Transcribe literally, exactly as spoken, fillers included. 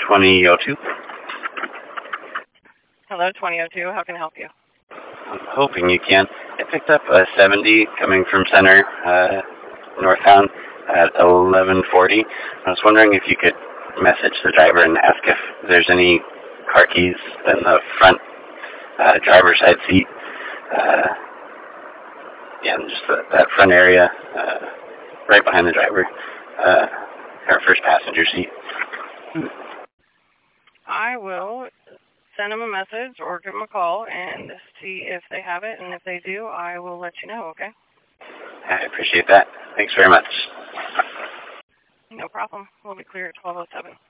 twenty oh two. Hello, twenty oh two. How can I help you? I'm hoping you can. I picked up a seventy coming from center, uh, northbound at eleven forty. I was wondering if you could message the driver and ask if there's any car keys in the front uh, driver's side seat. Uh, yeah, just the, that front area, uh, right behind the driver, uh, our first passenger seat. I will send them a message or give them a call and see if they have it, and if they do, I will let you know, okay? I appreciate that. Thanks very much. No problem. We'll be clear at twelve oh seven.